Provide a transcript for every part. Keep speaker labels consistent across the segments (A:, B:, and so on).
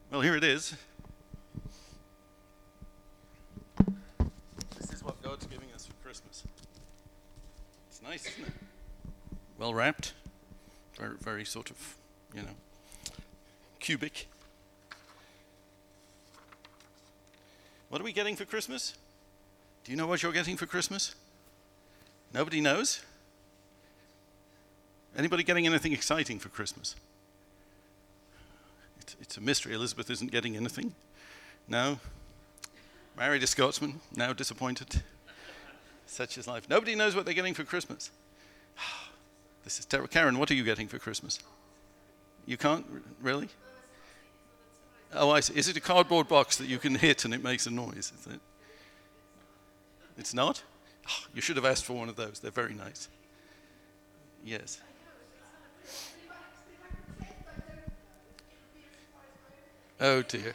A: Well, here it is. This is what God's giving us for Christmas. It's nice, isn't it? Well wrapped. Very, very sort of, cubic. What are we getting for Christmas? Do you know what you're getting for Christmas? Nobody knows? Anybody getting anything exciting for Christmas? It's a mystery. Elizabeth isn't getting anything. No. Married a Scotsman, now disappointed. Such is life. Nobody knows what they're getting for Christmas. This is terrible. Karen, what are you getting for Christmas? You can't, really? Oh, I see. Is it a cardboard box that you can hit and it makes a noise? Is it? It's not? Oh, you should have asked for one of those. They're very nice. Yes. Oh dear.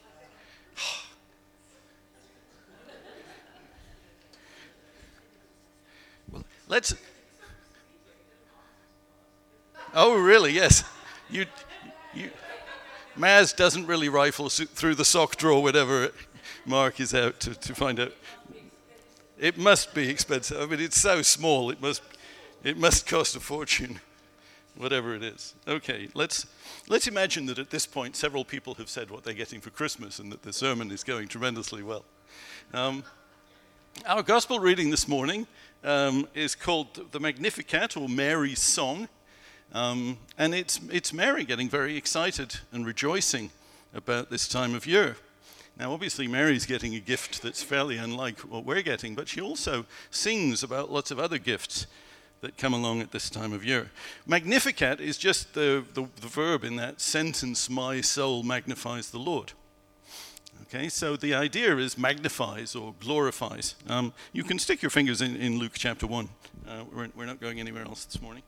A: Well, let's. Oh, really? Yes. You. Maz doesn't really rifle through the sock drawer, whatever Mark is out to find out. It must be expensive. I mean, it's so small. It must cost a fortune, whatever it is. Okay, let's imagine that at this point several people have said what they're getting for Christmas and that the sermon is going tremendously well. Our gospel reading this morning is called the Magnificat, or Mary's Song. And it's Mary getting very excited and rejoicing about this time of year. Now, obviously, Mary's getting a gift that's fairly unlike what we're getting, but she also sings about lots of other gifts that come along at this time of year. Magnificat is just the verb in that sentence, my soul magnifies the Lord. Okay, so the idea is magnifies or glorifies. You can stick your fingers in Luke chapter 1. We're not going anywhere else this morning.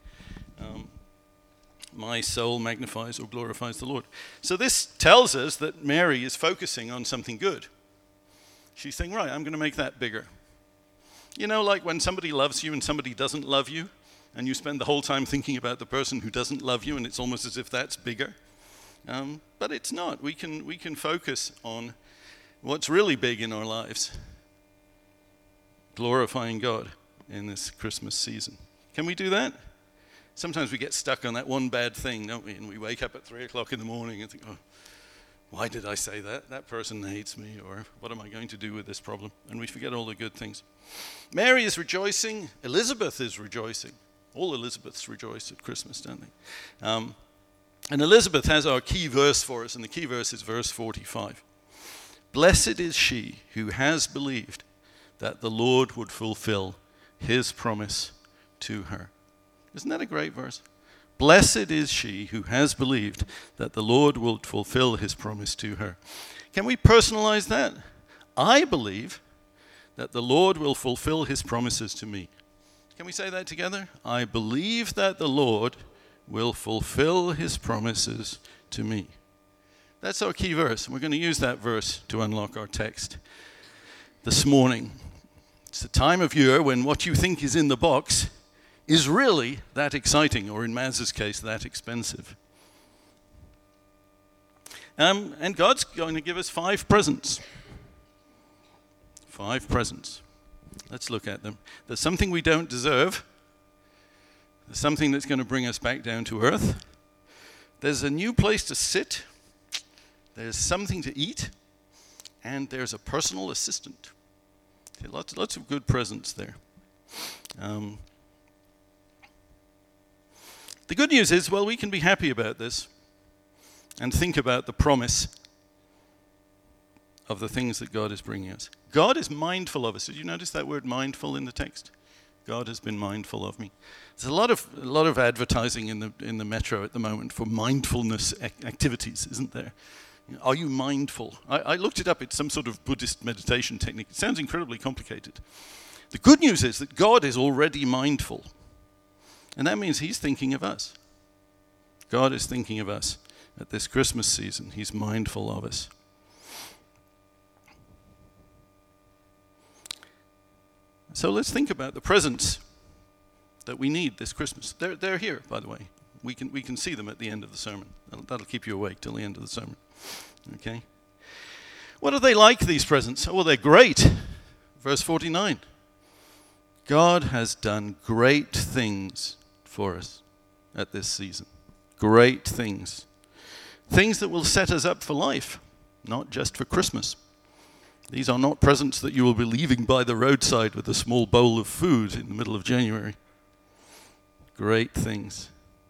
A: My soul magnifies or glorifies the Lord. So this tells us that Mary is focusing on something good. She's saying, right, I'm going to make that bigger. You know, like when somebody loves you and somebody doesn't love you, and you spend the whole time thinking about the person who doesn't love you, and it's almost as if that's bigger. But it's not. We can focus on what's really big in our lives. Glorifying God in this Christmas season. Can we do that? Sometimes we get stuck on that one bad thing, don't we? And we wake up at 3 o'clock in the morning and think, oh, why did I say that? That person hates me, or what am I going to do with this problem? And we forget all the good things. Mary is rejoicing. Elizabeth is rejoicing. All Elizabeths rejoice at Christmas, don't they? And Elizabeth has our key verse for us, and the key verse is verse 45. Blessed is she who has believed that the Lord would fulfill his promise to her. Isn't that a great verse? Blessed is she who has believed that the Lord will fulfill his promise to her. Can we personalize that? I believe that the Lord will fulfill his promises to me. Can we say that together? I believe that the Lord will fulfill his promises to me. That's our key verse. We're going to use that verse to unlock our text this morning. It's the time of year when what you think is in the box is really that exciting, or in Maz's case, that expensive. And God's going to give us 5 presents. 5 presents. Let's look at them. There's something we don't deserve. There's something that's going to bring us back down to earth. There's a new place to sit. There's something to eat. And there's a personal assistant. Okay, lots of good presents there. The good news is, well, we can be happy about this and think about the promise of the things that God is bringing us. God is mindful of us. Did you notice that word mindful in the text? God has been mindful of me. There's a lot of advertising in the metro at the moment for mindfulness activities, isn't there? Are you mindful? I looked it up. It's some sort of Buddhist meditation technique. It sounds incredibly complicated. The good news is that God is already mindful. And that means he's thinking of us. God is thinking of us at this Christmas season. He's mindful of us. So let's think about the presents that we need this Christmas. They're here, by the way. We can see them at the end of the sermon. That'll keep you awake till the end of the sermon. Okay? What are they like, these presents? Oh, well, they're great. Verse 49. God has done great things for us at this season. Great things. Things that will set us up for life, not just for Christmas. These are not presents that you will be leaving by the roadside with a small bowl of food in the middle of January. Great things.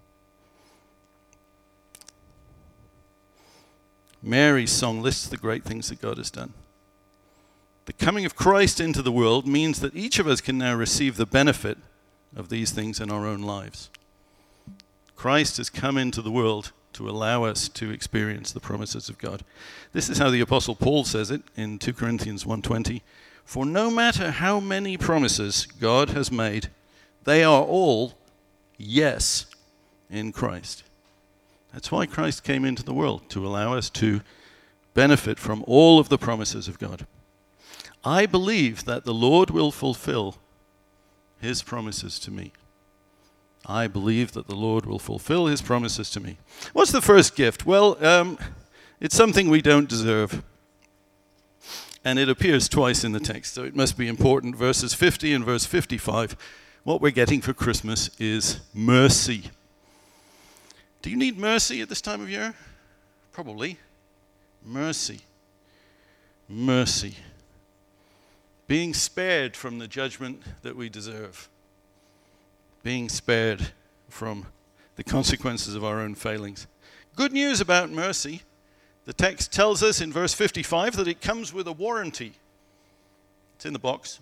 A: Mary's song lists the great things that God has done. The coming of Christ into the world means that each of us can now receive the benefit of these things in our own lives. Christ has come into the world to allow us to experience the promises of God. This is how the Apostle Paul says it in 2 Corinthians 1:20. For no matter how many promises God has made, they are all yes in Christ. That's why Christ came into the world, to allow us to benefit from all of the promises of God. I believe that the Lord will fulfill his promises to me. I believe that the Lord will fulfill his promises to me. What's the first gift? Well, it's something we don't deserve. And it appears twice in the text, so it must be important. Verses 50 and verse 55, what we're getting for Christmas is mercy. Do you need mercy at this time of year? Probably. Mercy. Mercy. Being spared from the judgment that we deserve. Being spared from the consequences of our own failings. Good news about mercy. The text tells us in verse 55 that it comes with a warranty. It's in the box.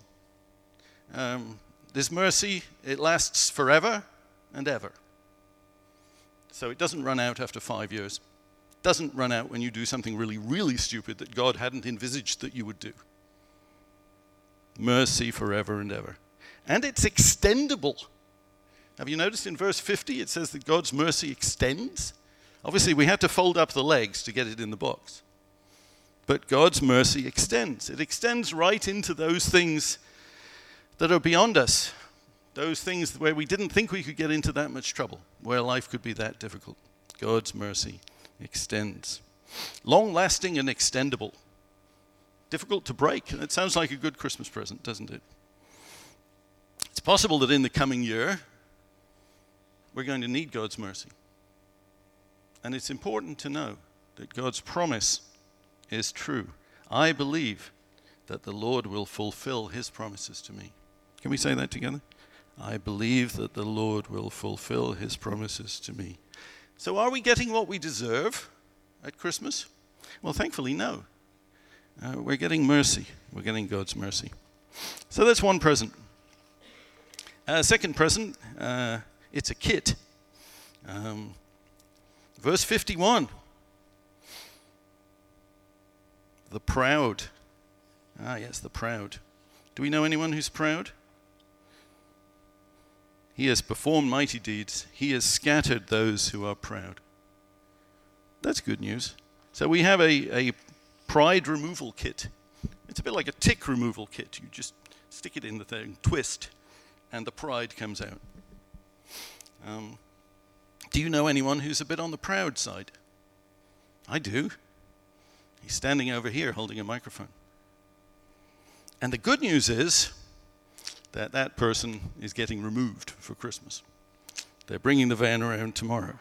A: This mercy, it lasts forever and ever. So it doesn't run out after 5 years. It doesn't run out when you do something really, really stupid that God hadn't envisaged that you would do. Mercy forever and ever. And it's extendable. Have you noticed in verse 50 it says that God's mercy extends? Obviously we had to fold up the legs to get it in the box. But God's mercy extends. It extends right into those things that are beyond us. Those things where we didn't think we could get into that much trouble, where life could be that difficult. God's mercy extends. Long-lasting and extendable. Difficult to break. And it sounds like a good Christmas present, doesn't it? It's possible that in the coming year, we're going to need God's mercy. And it's important to know that God's promise is true. I believe that the Lord will fulfill his promises to me. Can we say that together? I believe that the Lord will fulfill his promises to me. So are we getting what we deserve at Christmas? Well, thankfully, no. We're getting mercy. We're getting God's mercy. So that's one present. Second present, it's a kit. Verse 51. The proud. Ah, yes, the proud. Do we know anyone who's proud? He has performed mighty deeds. He has scattered those who are proud. That's good news. So we have a pride removal kit. It's a bit like a tick removal kit. You just stick it in the thing, twist, and the pride comes out. Do you know anyone who's a bit on the proud side? I do. He's standing over here holding a microphone. And the good news is that that person is getting removed for Christmas. They're bringing the van around tomorrow.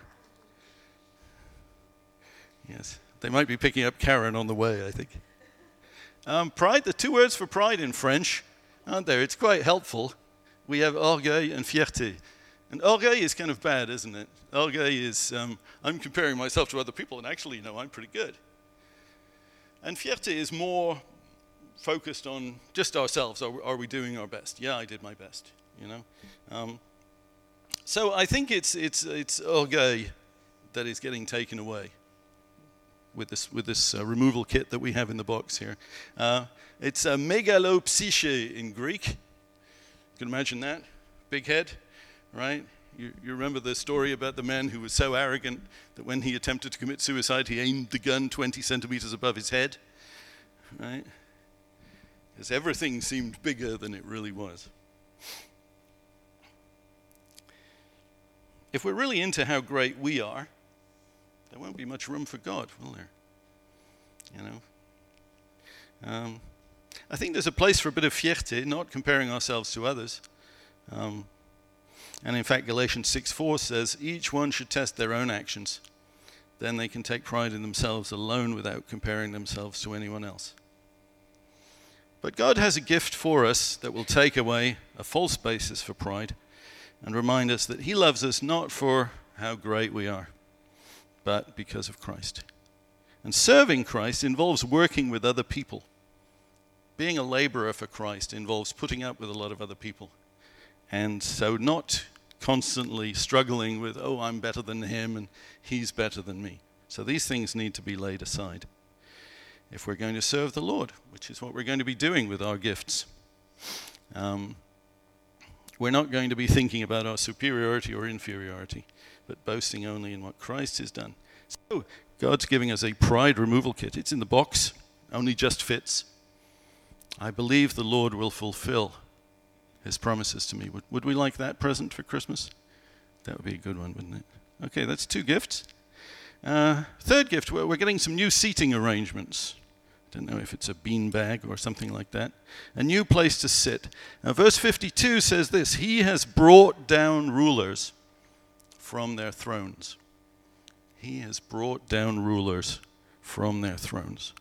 A: Yes, they might be picking up Karen on the way, I think. Pride, the two words for pride in French, aren't there? It's quite helpful. We have orgueil and fierté. And orgueil is kind of bad, isn't it? Orgueil is, I'm comparing myself to other people, and actually, I'm pretty good. And fierté is more focused on just ourselves. Are we doing our best? Yeah, I did my best, So I think it's orgueil that is getting taken away with this removal kit that we have in the box here. It's a megalopsyche in Greek. You can imagine that. Big head, right? You remember the story about the man who was so arrogant that when he attempted to commit suicide, he aimed the gun 20 centimeters above his head, right? Because everything seemed bigger than it really was. If we're really into how great we are, there won't be much room for God, will there? I think there's a place for a bit of fierté, not comparing ourselves to others. And in fact, Galatians 6:4 says, each one should test their own actions. Then they can take pride in themselves alone without comparing themselves to anyone else. But God has a gift for us that will take away a false basis for pride and remind us that he loves us not for how great we are, but because of Christ. And serving Christ involves working with other people. Being a laborer for Christ involves putting up with a lot of other people. And so not constantly struggling with, oh, I'm better than him and he's better than me. So these things need to be laid aside if we're going to serve the Lord, which is what we're going to be doing with our gifts. We're not going to be thinking about our superiority or inferiority, but boasting only in what Christ has done. So God's giving us a pride removal kit. It's in the box, only just fits. I believe the Lord will fulfill his promises to me. Would we like that present for Christmas? That would be a good one, wouldn't it? Okay, that's 2 gifts. Third gift, we're getting some new seating arrangements. I don't know if it's a bean bag or something like that. A new place to sit. Now, verse 52 says this, he has brought down rulers from their thrones. He has brought down rulers from their thrones.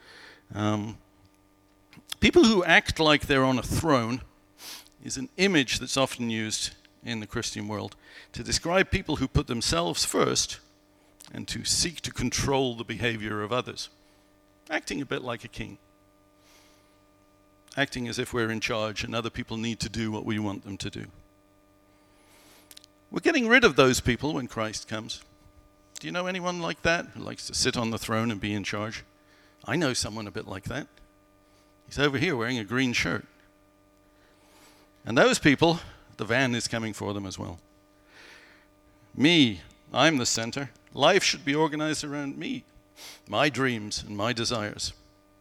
A: People who act like they're on a throne is an image that's often used in the Christian world to describe people who put themselves first and to seek to control the behavior of others. Acting a bit like a king. Acting as if we're in charge and other people need to do what we want them to do. We're getting rid of those people when Christ comes. Do you know anyone like that who likes to sit on the throne and be in charge? I know someone a bit like that. He's over here wearing a green shirt. And those people, the van is coming for them as well. Me, I'm the center. Life should be organized around me, my dreams and my desires.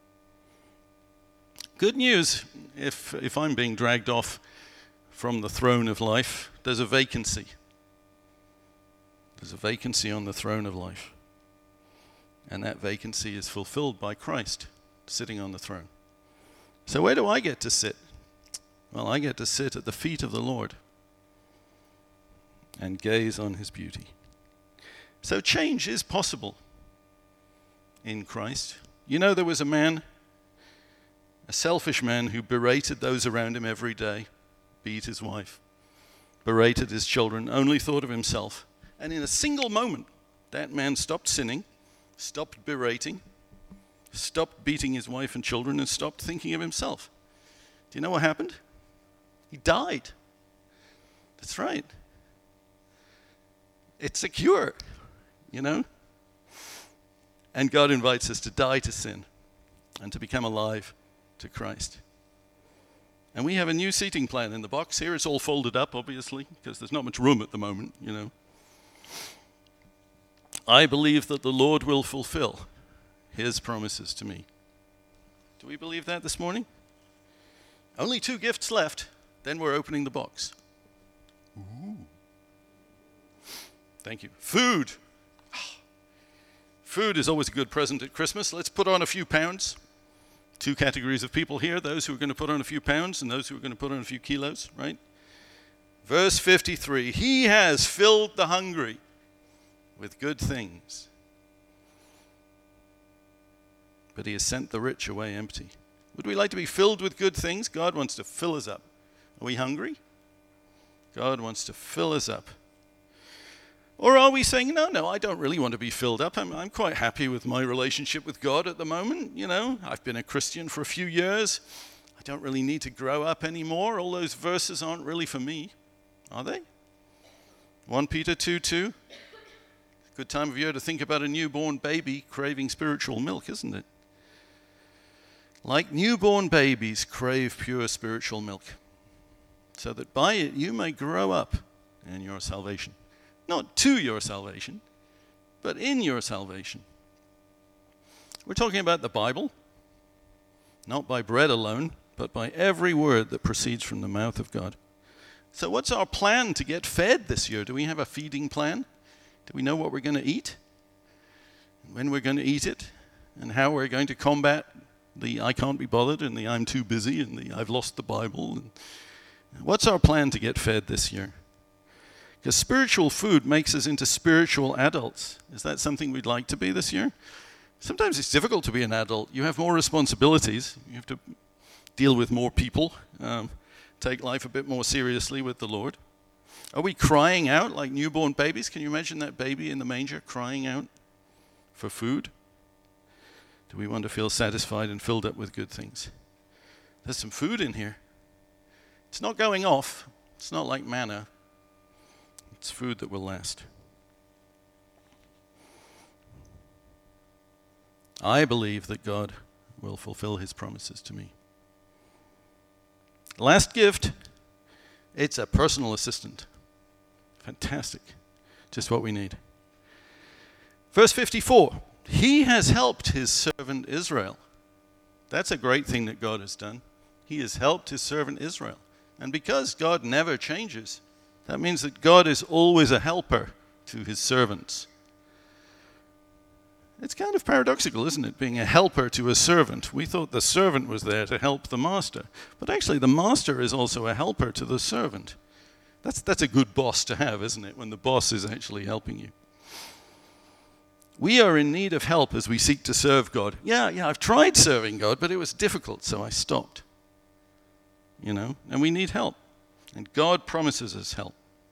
A: Good news, if I'm being dragged off from the throne of life, there's a vacancy. There's a vacancy on the throne of life. And that vacancy is fulfilled by Christ sitting on the throne. So where do I get to sit? Well, I get to sit at the feet of the Lord and gaze on his beauty. So change is possible in Christ. You know, there was a man, a selfish man, who berated those around him every day, beat his wife, berated his children, only thought of himself. And in a single moment, that man stopped sinning, stopped berating, stopped beating his wife and children, and stopped thinking of himself. Do you know what happened? He died. That's right. It's a cure, you know? And God invites us to die to sin and to become alive to Christ. And we have a new seating plan in the box here. It's all folded up, obviously, because there's not much room at the moment, you know. I believe that the Lord will fulfill his promises to me. Do we believe that this morning? Only 2 gifts left, then we're opening the box. Ooh. Thank you. Food. Food is always a good present at Christmas. Let's put on a few pounds. 2 categories of people here, those who are going to put on a few pounds and those who are going to put on a few kilos, right? Verse 53, he has filled the hungry with good things, but he has sent the rich away empty. Would we like to be filled with good things? God wants to fill us up. Are we hungry? God wants to fill us up. Or are we saying, no, I don't really want to be filled up. I'm quite happy with my relationship with God at the moment. You know, I've been a Christian for a few years. I don't really need to grow up anymore. All those verses aren't really for me, are they? 1 Peter 2:2. Good time of year to think about a newborn baby craving spiritual milk, isn't it? Like newborn babies crave pure spiritual milk, so that by it you may grow up in your salvation. Not to your salvation, but in your salvation. We're talking about the Bible, not by bread alone, but by every word that proceeds from the mouth of God. So what's our plan to get fed this year? Do we have a feeding plan? Do we know what we're going to eat? When we're going to eat it? And how we're going to combat The I can't be bothered and the I'm too busy and the I've lost the Bible. And what's our plan to get fed this year? Because spiritual food makes us into spiritual adults. Is that something we'd like to be this year? Sometimes it's difficult to be an adult. You have more responsibilities. You have to deal with more people, take life a bit more seriously with the Lord. Are we crying out like newborn babies? Can you imagine that baby in the manger crying out for food? Do we want to feel satisfied and filled up with good things? There's some food in here. It's not going off. It's not like manna. It's food that will last. I believe that God will fulfill his promises to me. Last gift, it's a personal assistant. Fantastic. Just what we need. Verse 54, he has helped his servant Israel. That's a great thing that God has done. He has helped his servant Israel. And because God never changes, that means that God is always a helper to his servants. It's kind of paradoxical, isn't it, being a helper to a servant? We thought the servant was there to help the master. But actually, the master is also a helper to the servant. That's a good boss to have, isn't it, when the boss is actually helping you? We are in need of help as we seek to serve God. Yeah, I've tried serving God, but it was difficult, so I stopped. And we need help. And God promises us help.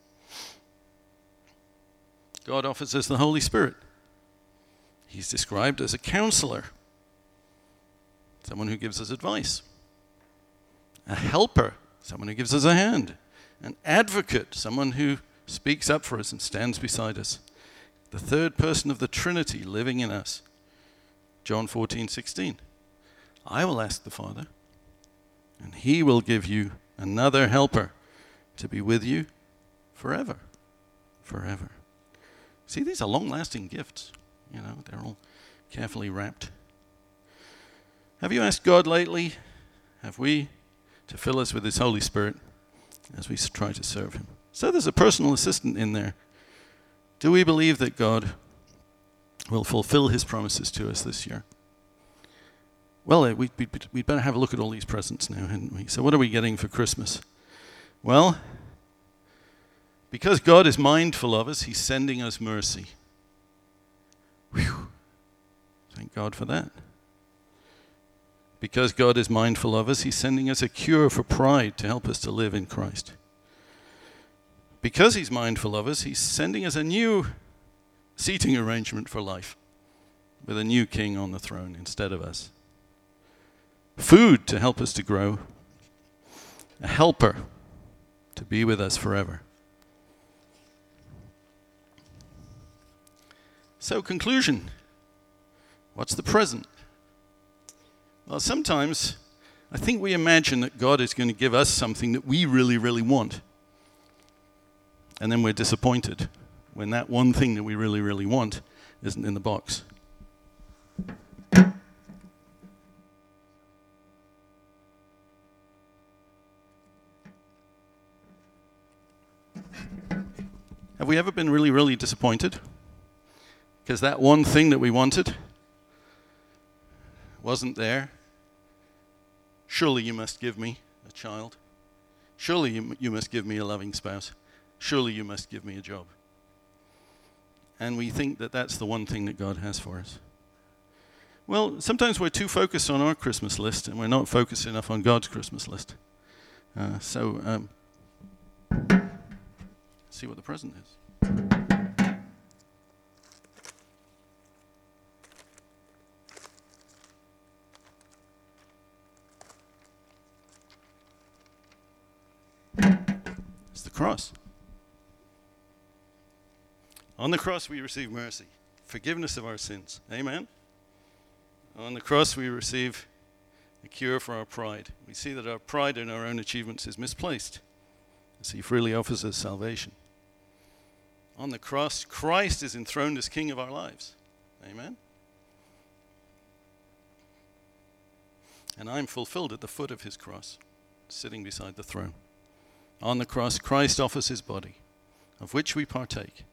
A: God offers us the Holy Spirit. He's described as a counselor, someone who gives us advice. A helper, someone who gives us a hand. An advocate, someone who speaks up for us and stands beside us. The third person of the Trinity living in us. John 14:16. I will ask the Father, and he will give you another helper to be with you forever. Forever. See, these are long-lasting gifts. They're all carefully wrapped. Have you asked God lately, have we, to fill us with his Holy Spirit as we try to serve him? So there's a personal assistant in there. Do we believe that God will fulfill his promises to us this year? Well, we'd better have a look at all these presents now, hadn't we? So what are we getting for Christmas? Well, because God is mindful of us, he's sending us mercy. Whew. Thank God for that. Because God is mindful of us, he's sending us a cure for pride to help us to live in Christ. Because he's mindful of us, he's sending us a new seating arrangement for life with a new king on the throne instead of us. Food to help us to grow. A helper to be with us forever. So, conclusion. What's the present? Well, sometimes I think we imagine that God is going to give us something that we really, really want. And then we're disappointed when that one thing that we really, really want isn't in the box. Have we ever been really, really disappointed? Because that one thing that we wanted wasn't there. Surely you must give me a child. Surely you must give me a loving spouse. Surely you must give me a job. And we think that that's the one thing that God has for us. Well, sometimes we're too focused on our Christmas list and we're not focused enough on God's Christmas list. See what the present is. It's the cross. On the cross we receive mercy, forgiveness of our sins. Amen? On the cross we receive a cure for our pride. We see that our pride in our own achievements is misplaced, as he freely offers us salvation. On the cross, Christ is enthroned as King of our lives. Amen? And I'm fulfilled at the foot of his cross, sitting beside the throne. On the cross, Christ offers his body, of which we partake,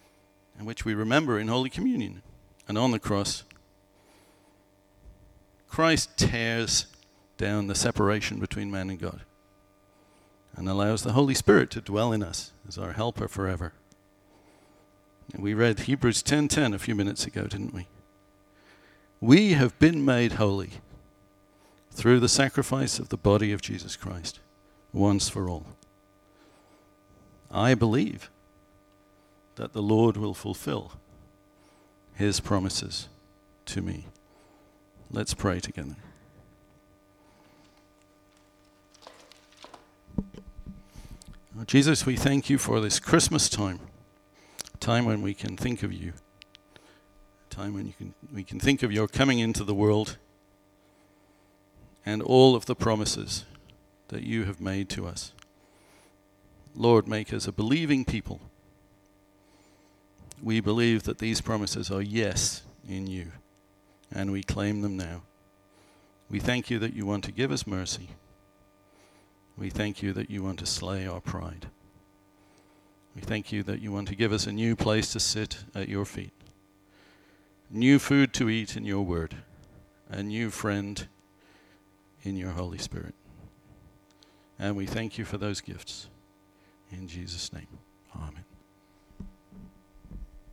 A: and which we remember in Holy Communion. And on the cross, Christ tears down the separation between man and God and allows the Holy Spirit to dwell in us as our helper forever. And we read Hebrews 10:10 a few minutes ago, didn't we? We have been made holy through the sacrifice of the body of Jesus Christ, once for all. I believe that the Lord will fulfill his promises to me. Let's pray together. Oh, Jesus, we thank you for this Christmas time, a time when we can think of you, a time when we can think of your coming into the world and all of the promises that you have made to us. Lord, make us a believing people. We believe that these promises are yes in you, and we claim them now. We thank you that you want to give us mercy. We thank you that you want to slay our pride. We thank you that you want to give us a new place to sit at your feet, new food to eat in your word, a new friend in your Holy Spirit. And we thank you for those gifts. In Jesus' name, amen.